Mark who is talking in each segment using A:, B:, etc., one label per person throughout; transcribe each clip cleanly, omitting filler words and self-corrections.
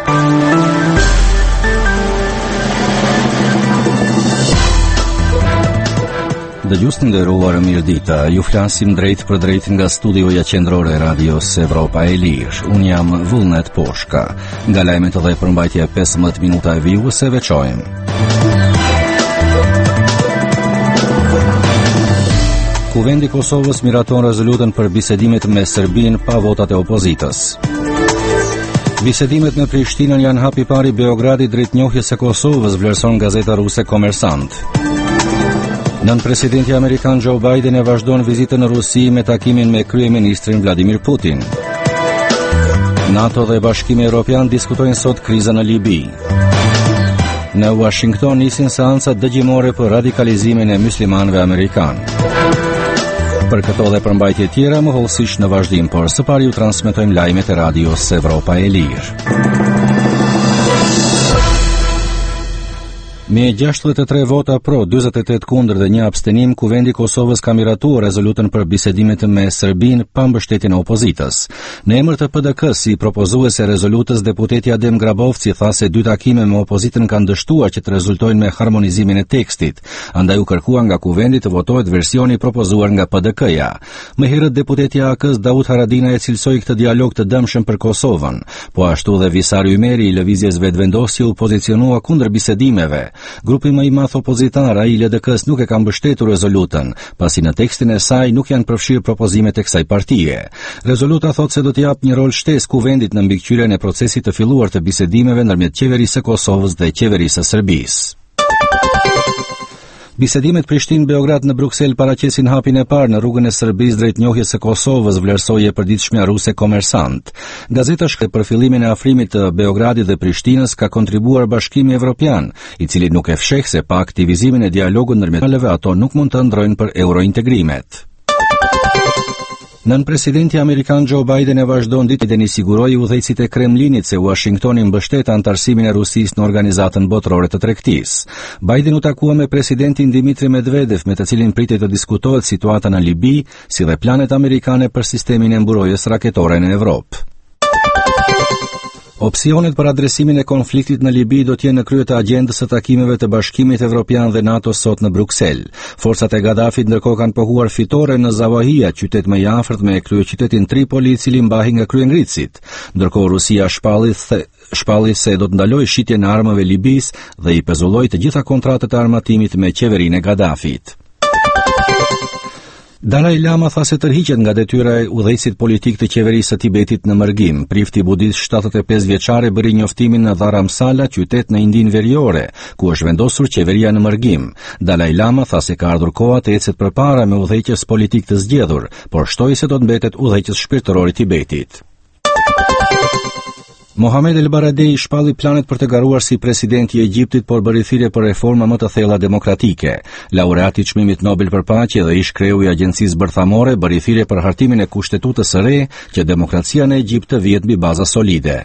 A: Dëgjues të nderuar, mirëdita. Ju flasim drejt për drejt nga studioja qendrore e Radios Evropa e Lirë. Unë jam Vullnet Poshka. Nga lajmet dhe përmbajtja 15 minuta e viu se veçojmë. Kuvendi i Kosovës miraton rezolutën për bisedimet me Serbinë pa votat e opozitës. Bisedimet me Prishtinën janë hap i parë i Beogradit drejt njohjes së Kosovës, vlerëson gazeta ruse Kommersant. Nën presidenti amerikan Joe Biden e vazhdon vizitën në Rusi me takimin me kryeministrin Vladimir Putin. NATO dhe Bashkimi Evropian diskutojnë sot krizën në Libi. Në Washington nisin seanca dëgjimore për radikalizimin e muslimanëve amerikan. Për këto dhe përmbajtje tjera më hollësisht në vazhdim, por së pari ju transmetojmë lajmet e Radios Evropa e Lirë. Me 63 vota pro, 48 kundër dhe 1 abstenim, Kuvendi i Kosovës ka miratuar rezolutën për bisedimet me Serbinë pa mbështetjen e opozitës. Në emër të PDK-s, si propozues e rezolutës, deputeti Adem Grabovci tha se 2 takime me opozitën kanë dështuar që të rezultojnë me harmonizimin e tekstit, andaj u kërkua nga Kuvendi të votohet versioni propozuar nga PDK-ja. Më herët deputeti i AK-s Daud Haradinaj e cilësoi këtë dialog të dëmshëm për Kosovën, po ashtu dhe Visar Ymeri i lëvizjes vetëvendosje u pozicionua kundër bisedimeve. Grupi më i madh opozitar, ai LDK-s, nuk e ka mbështetur rezolutën, pasi në tekstin e saj nuk janë përfshirë propozimet e kësaj partie. Rezoluta thotë se do të jap një rol shtesë Kuvendit në mbikëqyrjen e procesit të filluar të bisedimeve ndërmjet qeverisë së Kosovës dhe qeverisë së Serbisë. Bisedimet Prishtinë-Beograd në Bruksel paraqesin hapin e parë në rrugën e Serbisë drejt njohjes së Kosovës, vlerësoi e përditshmja ruse Kommersant. Gazeta shkruaj për fillimin e afrimit të Beogradit dhe Prishtinës ka kontribuar Bashkimi Evropian, i cili nuk e fsheh se pa aktivizimin e dialogut ndërmjet palëve ato nuk mund të ndrojnë për eurointegrimet. Nën presidenti amerikan Joe Biden e vazhdon ditën i siguroi udhëheqësit e Kremlinit se Washingtoni mbështet antarësimin e Rusisë në Organizatën Botërore të Tregtisë. Biden u takua me presidentin Dmitri Medvedev, me të cilin pritet të diskutohet situata në Libi, si dhe planet amerikane për sistemin e mburojtjes raketore në Evropë. Opsionet për adresimin e konfliktit në Libi do të jenë në krye të agjendës së takimeve të Bashkimit Evropian dhe NATO sot në Bruksel. Forcat e Gaddafit ndërkohë kanë pohuar fitore në Zawahia, qytet më i afërt me kryeqytetin Tripoli, i cili mbahet nga kryengritësit. Ndërkohë Rusia shpalli se do të ndalojë shitjen e armëve Libis dhe i pezulloi të gjitha kontratat e armatimit me qeverinë e Gaddafit. Dalai Lama tha se tërhiqet nga detyra e udhëheqësit politik të qeverisë së Tibetit në Mërgim. Prifti budist 75 vjeçare bëri njoftimin në Dharamsala, qytet në Indinë Veriore, ku është vendosur qeveria në Mërgim. Dalai Lama tha se ka ardhur koha të ecet përpara me udhëheqës politik të zgjedhur, por shtoi se do të mbetet udhëheqës shpirtëror i Tibetit. Mohamed El Baradei shpalli planet për të garuar si presidenti i Egjiptit, por bëri thirrje për reforma më të thella demokratike. Laureati i çmimit Nobel për paqe dhe ish kreu i agjencisë bërthamore bëri thirrje për hartimin e kushtetutës së re, që demokracia në Egjipt të vihet mbi baza solide.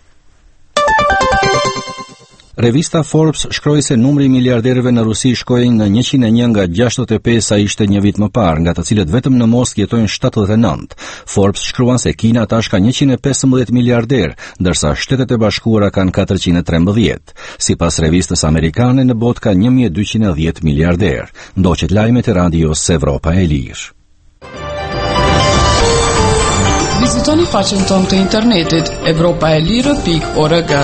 A: Revista Forbes shkroi se numri i miliarderëve në Rusi shkoi në 101 nga 65 sa ishte një vit më parë, nga të cilët vetëm në Moskë jetojnë 79. Forbes shkruan se Kina tash ka 115 miliarder, ndërsa Shtetet e Bashkuara kanë 413. Sipas revistës amerikane, në botë ka 1210 miliarder. Ndoqet lajmet e Radios Evropa e Lirë.
B: Vizitoni faqen tonë të internetit evropaelire.org.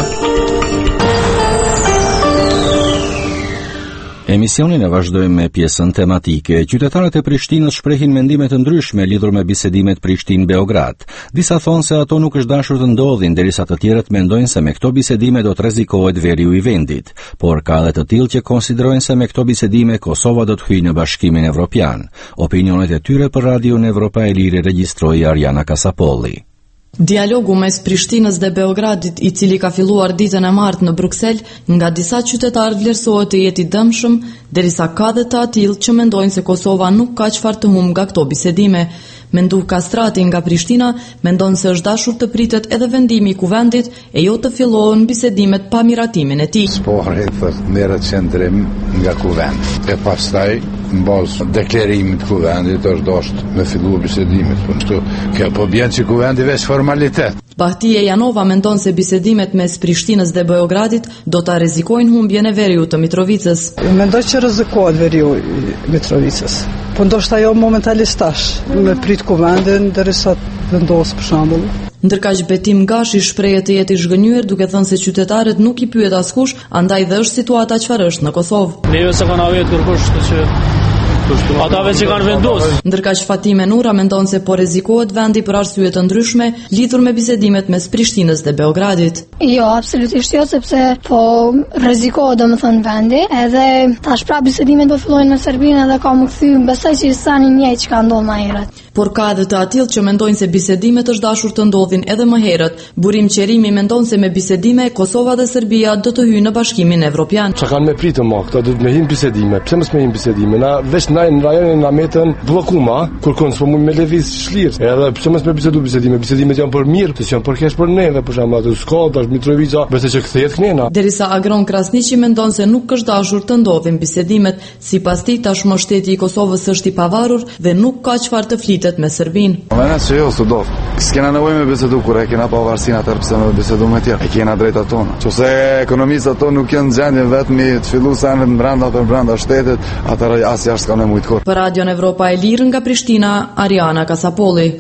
A: Emisionin e vazhdojmë me pjesën tematike. Qytetarët e Prishtinës shprehin mendime të ndryshme lidhur me bisedimet Prishtinë-Beograd. Disa thonë se ato nuk është dashur të ndodhin, derisa të tjerët mendojnë se me këto bisedime do të rrezikohet veriu i vendit. Por ka edhe të tillë që konsiderojnë se me këto bisedime Kosova do të hyjë në Bashkimin Evropian. Opinionet e tyre për Radion Evropa e Lirë regjistroi Ariana Kasapolli.
C: Dialogu mes Prishtinës dhe Beogradit, i cili ka filluar ditën e martë në Bruksel, nga disa qytetarë vlerësohet të jetë i dëmshëm, derisa ka dhe të atill që mendojnë se Kosova nuk ka çfarë të humbë nga këto bisedime. Mendu Kastrati nga Prishtina mendon se është dashur të pritet edhe vendimi i kuvendit e jo të fillohen bisedimet pa miratimin e tij.
D: Po merret qendrim nga kuvend. E pastaj në bazë deklarimit kuvendit është dashur me filluar bisedimit. Po bjen që kuvendi veç formalitet.
C: Bahtie Janova mendon se bisedimet mes Prishtinës dhe Beogradit do ta rrezikojnë humbjen e veriut të Mitrovicës.
E: Mendoj që rrezikohet veriu i Mitrovicës. Po ndoshta jo momentalisht tash, me prit kuvendin derisa vendos për shembull.
C: Ndërkaq Betim Gashi shprehet të jetë i zhgënjur duke thënë se qytetarët nuk i pyet askush, andaj dhe është situata çfarë është në Kosovë.
F: Neve se kanë vetë kërkosh që atave që kanë vendosur.
C: Ndërkaq Fatime Nura mendon se po rrezikohet vendi për arsye të ndryshme lidhur me bisedimet mes Prishtinës dhe Beogradit.
G: Jo, absolutisht jo, sepse po rrezikohet domethënë vendi, edhe tash prapë bisedimet do fillojnë me Serbinë dhe ka më kthy, besoj që tani njëjtë çka ndodh më herët.
C: Por ka edhe të atill që mendojnë se bisedimet është dashur të ndodhin edhe më herët. Burim Qerimi mendon se me bisedime Kosova dhe Serbia do të hyjnë në Bashkimin Evropian.
H: Çka kanë me pritë më, këta do të me hin bisedime. Pse mos me hin bisedime? Na veç në rajonin na metën bllokuma, kërkon s'po mund me lëviz shlirë. Edhe pse mos me bisedime? Bisedimet janë për mirë, të janë për keq për neve, për shembull atë Skadra, Mitrovica, besoj që kthehet kënena.
C: Derisa Agron Krasniqi mendon se nuk është dashur të ndodhin bisedimet, sipas tij tashmë shteti i Kosovës është i pavarur dhe nuk ka çfarë të flitet me Serbinë.
I: Mëna se jo sot. S'kena nevojë me bisedu kur e kena pavarësinë atë pse me bisedu me tjerë. E kena drejtat tona. Qose ekonomistë ato nuk janë gjendje vetëm të filluesen brenda shtetit, atëra as jashtë kanë më të.
C: Për Radion Evropa e Lirë nga Prishtina, Ariana Kasapolli.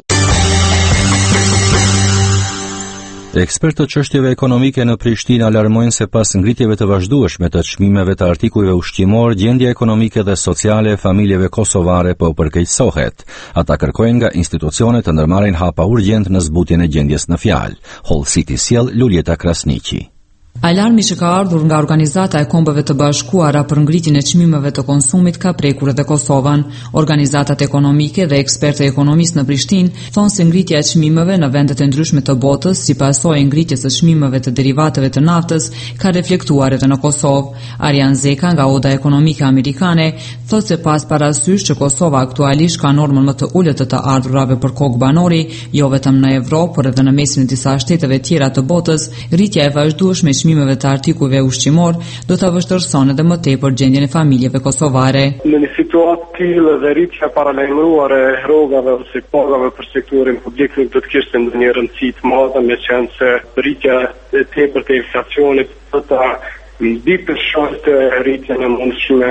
A: Ekspertët çështjeve ekonomike në Prishtinë alarmojnë se pas ngritjeve të vazhdueshme të çmimeve të artikujve ushqimor, gjendja ekonomike dhe sociale e familjeve kosovare po përkeqësohet. Ata kërkojnë nga institucionet të ndërmarrin hapa urgjent në zbutjen e gjendjes në fjalë. Hall City sjell Luljeta Krasniqi.
J: Alarmi që ka ardhur nga Organizata e Kombeve të Bashkuara për ngritjen e çmimeve të konsumit ka prekur edhe Kosovën. Organizatat ekonomike dhe ekspertë ekonomistë në Prishtinë thonë se ngritja e çmimeve në vendet e ndryshme të botës, si pasojë e ngritjes së çmimeve të derivateve të naftës, ka reflektuar edhe në Kosovë. Arjan Zeka nga Oda Ekonomike Amerikane thotë se pas parasysh që Kosova aktualisht ka normën më të ulët të ardhurave për kokë banori, jo vetëm në Evropë, por edhe në mesin e disa shteteve tjera të botës, rritja e vazhdueshme çmimeve të artikujve ushqimor do ta vështirëson edhe më tepër gjendjen e familjeve kosovare.
K: Në një situatë të tillë dhe rritja paralajmëruar e rrogave ose pagave për sektorin publik nuk do të kishte ndonjë rëndësi të madhe, meqense se rritja e tepërt e inflacionit do ta ndihmojë të rritjen e mundshme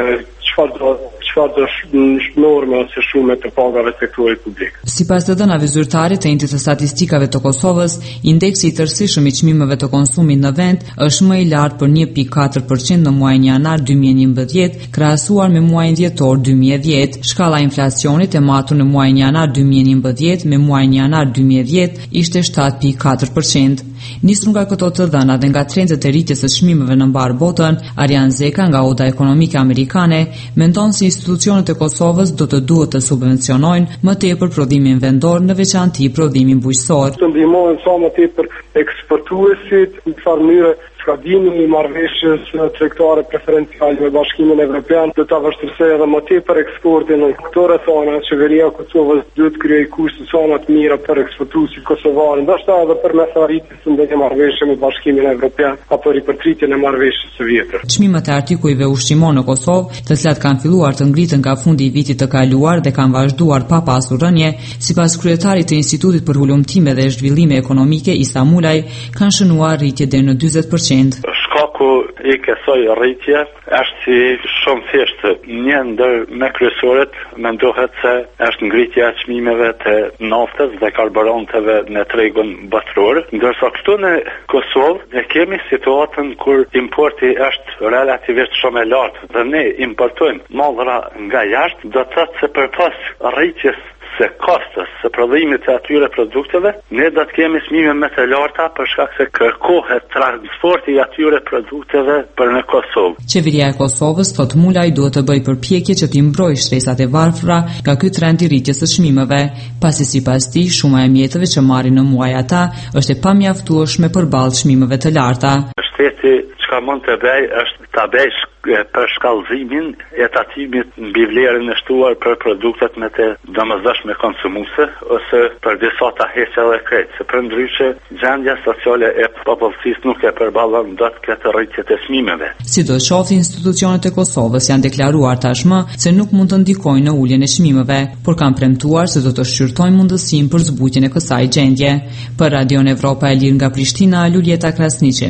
K: çfarë norme ose shume të pagave të sektorit publik.
J: Sipas të dhënave zyrtare të Intit të Statistikave të Kosovës, indeksi i tërësishëm i çmimeve të konsumit në vend është më i lartë për 1.4% në muajin janar 2011 krahasuar me muajin dhjetor 2010. Shkalla e inflacionit e matur në muajin janar 2011 me muajin janar 2010 ishte 7.4%. Nisur nga këto të dhëna dhe nga trendet e rritjes së çmimeve në mbar botën, Arjan Zeka nga Oda Ekonomike Amerikane mendon se institucionet e Kosovës do të duhet të subvencionojnë më tepër prodhimin vendor, në veçanti prodhimin bujqësor.
K: Të ndihmojnë sa më tepër eksportuesit në farë mënyrë ka dini i marrëveshjes tregtare preferenciale me Bashkimin Evropian do ta vështirësojë edhe më tepër eksportin në këto rrethana. Qeveria e Kosovës duhet të krijojë kushte sa më të mira për eksportuesit kosovar, ndoshta edhe përmes arritjes së ndonjë marrëveshje me Bashkimin Evropian apo ripërtritjen e marrëveshjes së vjetër.
J: Çmimet e artikujve ushqimor në Kosovë, të cilat kanë filluar të ngriten nga fundi i vitit të kaluar dhe kanë vazhduar pa pasur rënje, sipas kryetarit të Institutit për Hulumtime dhe Zhvillime Ekonomike Isa Mulaj, kanë shënuar rritje deri në 40%.
L: Shkaku i kësaj rritje është si shumë thjeshtë. Një ndër me kryesorët mendohet se është ngritja e çmimeve të naftës dhe karburanteve në tregun botror, ndërsa këtu në Kosovë ne kemi situatën kur importi është relativisht shumë i lartë dhe ne importojmë mallra nga jashtë, do të thotë se përpas rritjes së kostës së prodhimit të atyre produkteve, ne do të kemi çmime më të larta për shkak se kërkohet transporti i atyre produkteve për në Kosovë.
J: Qeveria e Kosovës, thot Mulaj, duhet të bëjë përpjekje që të mbrojë shtresat e varfra nga ky trend i rritjes së çmimeve, pasi sipas tij shuma e mjeteve që marrin në muaj ata është e pamjaftueshme përballë çmimeve të larta.
L: Shteti çka mund të bëj është ta bëj për shkallëzimin e tatimit mbi vlerën e shtuar për produktet me të domosdoshme konsumuese ose për disa tahese dhe krejt, se për ndryshe gjendja sociale e popullsisë nuk e përballon dot këtë rritje të çmimeve.
J: Sidoqoftë, institucionet e Kosovës janë deklaruar tashmë se nuk mund të ndikojnë në uljen e çmimeve, por kanë premtuar se do të shqyrtojnë mundësinë për zbutjen e kësaj gjendje. Për Radion Evropa e Lirë nga Prishtina, Luljeta Krasniqi.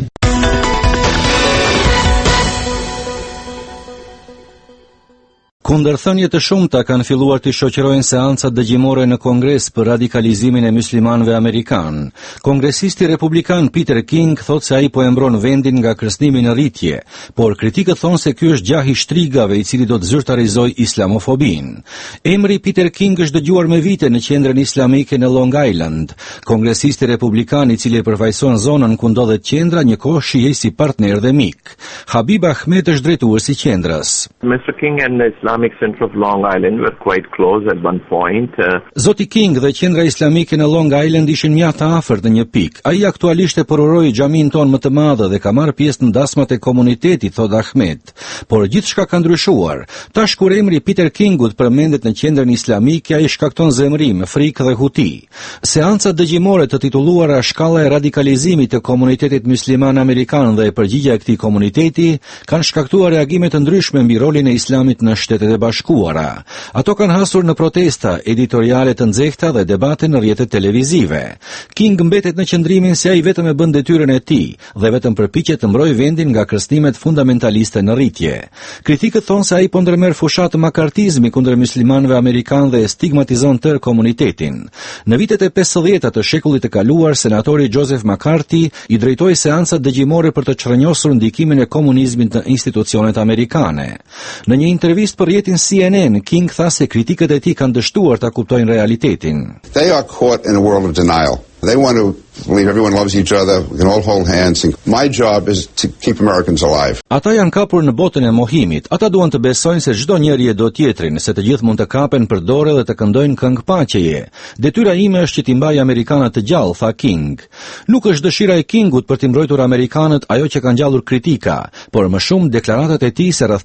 A: Kundërthënie të shumta kanë filluar të shoqërojnë seancat dëgjimore në Kongres për radikalizimin e muslimanëve amerikan. Kongresisti republikan Peter King thot se ai po e mbron vendin nga kërcënimi në rritje, por kritikët thonë se ky është gjahi shtrigave i cili do të zyrtarizojë islamofobin. Emri Peter King është dëgjuar me vite në qendrën islamike në Long Island. Kongresisti republikan i cili e përfaqëson zonën ku ndodhet qendra njëkohë shihej si partner dhe mik. Habib Ahmed është drejtuesi i qendrës.
M: Mr. King and the Islamic Center of Long Island were quite close at one point.
A: Zoti King dhe qendra islamike në Long Island ishin mjaft të afërt në një pikë. Ai aktualisht e përoroi xhamin ton më të madh dhe ka marrë pjesë në dasmat e komunitetit, thot Ahmed. Por gjithçka ka ndryshuar. Tash kur emri Peter Kingut përmendet në qendrën islamike, ai shkakton zemrim, frikë dhe huti. Seancat dëgjimore të titulluara Shkalla e radikalizimit të komunitetit musliman amerikan dhe përgjigjja e këtij komuniteti kanë shkaktuar reagime të ndryshme mbi rolin e islamit në Shtetet e Bashkuara. Ato kanë hasur në protesta, editoriale të nxehta dhe debate në rrjetet televizive. King mbetet në qëndrimin se ai vetëm e bën detyrën e tij dhe vetëm përpiqet të mbrojë vendin nga kërcënimet fundamentaliste në rritje. Kritikët thonë se ai po ndërmerr fushat të makartizmi kundër muslimanëve amerikanë dhe stigmatizon tërë komunitetin. Në vitet e 50 të shekullit të kaluar, senatori Joseph McCarthy i drejtoi seancat dëgjimore për të çrrënjosur ndikimin e komunizmit në institucionet amerikane. Në një intervistë për rrjetin CNN, King tha se kritikët e tij kanë dështuar ta kuptojnë realitetin.
N: They are caught in a world of denial. They want to believe everyone loves each other, we can all hold hands, and my job is to keep Americans alive.
A: Ata janë kapur në botën e mohimit. Ata duan të besojnë se çdo njeri e do tjetrin, se të gjithë mund të kapen për dorë dhe të këndojnë këngë paqeje. Detyra ime është që t'i mbaj amerikanët të gjallë, tha King. Nuk është dëshira e Kingut për t'i mbrojtur amerikanët ajo që kanë gjallur kritika, por më shumë deklaratat e tij se rreth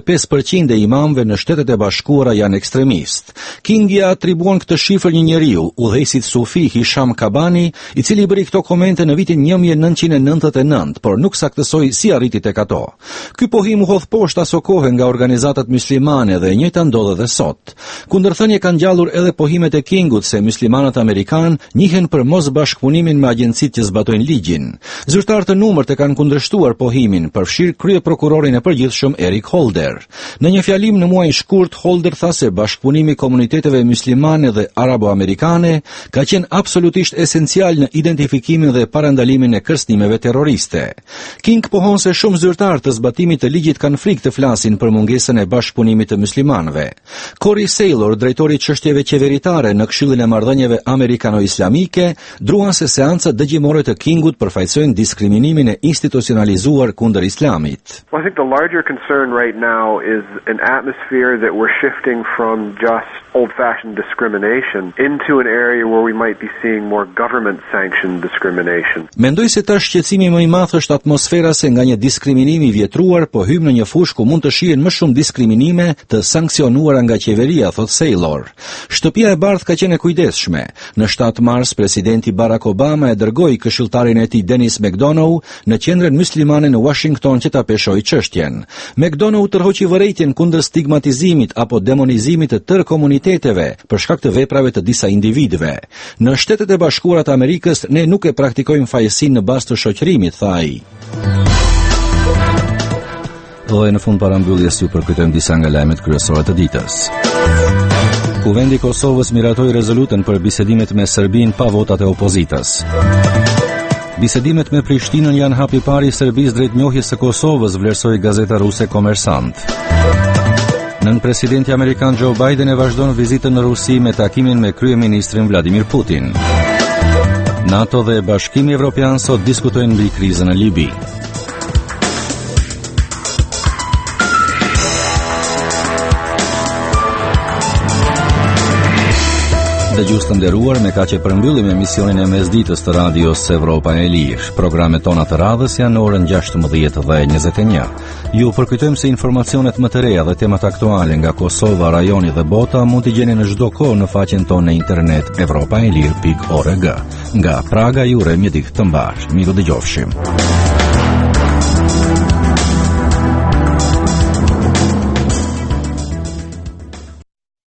A: 85% e imamëve në Shtetet e Bashkuara janë ekstremist. King ia atribuon këtë shifër një njeriu, udhëheqësit sufi Hisham Kabani, i cili bëri këto komente në vitin 1999, por nuk saktësoi si arriti tek ato. Ky pohim u hodh poshtë aso kohë nga organizatat muslimane dhe e njëjta ndodh edhe sot. Kundërthënie kanë ngjallur edhe pohimet e Kingut se muslimanët amerikan njihen për mos bashkëpunimin me agjencitë që zbatojnë ligjin. Zyrtarë të numërt e kanë kundërshtuar pohimin, përfshirë kryeprokurorin e përgjithshëm Eric Holder. Në një fjalim në muajin shkurt, Holder tha se bashkëpunimi i komuniteteve muslimane dhe arabo-amerikane ka qenë absolutisht esencial në identifikimin dhe parandalimin e kërcënimeve terroriste. King pohon se shumë zyrtarë të zbatimit të ligjit kanë frikë të flasin për mungesën e bashkëpunimit të muslimanëve. Corey Saylor, drejtori i çështjeve qeveritare në Këshillin e Marrëdhënieve Amerikano-Islamike, druan se seancat dëgjimore të Kingut përfaqësojnë diskriminimin e institucionalizuar kundër Islamit.
O: Well, I think the larger concern right now is an atmosphere that we're shifting from just old-fashioned discrimination into an area where we might be seeing more government-sanctioned discrimination.
A: Mendoj se tash shqetësimi më i madh është atmosfera se nga një diskriminim i vjetruar po hym në një fushë ku mund të shihen më shumë diskriminime të sankcionuara nga qeveria, thot Saylor. Shtëpia e Bardhë ka qenë e kujdesshme. Në 7 mars, presidenti Barack Obama e dërgoi këshilltarin e tij Dennis McDonough në qendrën muslimane në Washington që ta peshojë çështjen. McDonough tërhoqi vërejtjen kundër stigmatizimit apo demonizimit të tërë komuniteteve për shkak të veprave të disa individëve. Në Shtetet e Bashkuara të Amerikës ne nuk e praktikojmë fajësinë në bazë të shoqërimit, tha ai. Dhe në fund parambyljes ju përkujtojmë disa nga lajmet kryesore të ditës. Kuvendi i Kosovës miratoi rezolutën për bisedimet me Serbinë pa votat e opozitës. Bisedimet me Prishtinën janë hapi i parë i Serbisë drejt njohjes së Kosovës, vlerësoi gazeta ruse Kommersant. Nën presidenti amerikan Joe Biden e vazhdon vizitën në Rusi me takimin me kryeministrin Vladimir Putin. NATO dhe Bashkimi Evropian sot diskutojnë mbi krizën në Libi. Dëgjues të nderuar, me kaq e përmbyllim emisionin e mesditës të radios Evropa e Lirë. Programet tona të radhës janë në orën 16:21. Ju përkujtojmë se informacionet më të reja dhe temat aktuale nga Kosova, rajoni dhe bota mund t'i gjeni në çdo kohë në faqen tonë në internet europaelir.org. Nga Praga ju urojmë një ditë të mbar. Miru dëgjofshim.